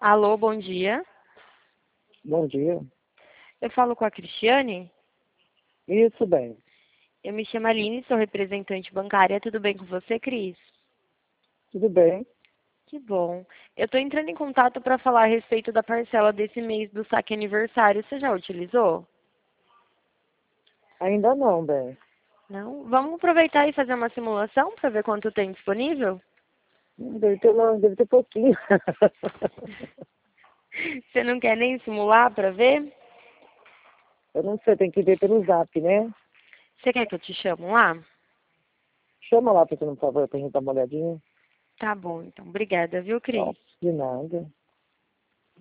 Alô, bom dia. Bom dia. Eu falo com a Cristiane. Isso bem. Eu me chamo Aline, sou representante bancária. Tudo bem com você, Cris? Tudo bem? Que bom. Eu estou entrando em contato para falar a respeito da parcela desse mês do saque aniversário. Você já utilizou? Ainda não, bem. Não? Vamos aproveitar e fazer uma simulação para ver quanto tem disponível? Deve ter pouquinho. Você não quer nem simular para ver? Eu não sei, tem que ver pelo zap, né? Você quer que eu te chamo lá? Chama lá, por favor, pra gente dar uma olhadinha. Tá bom, então. Obrigada, viu, Ó, Cris? de nada.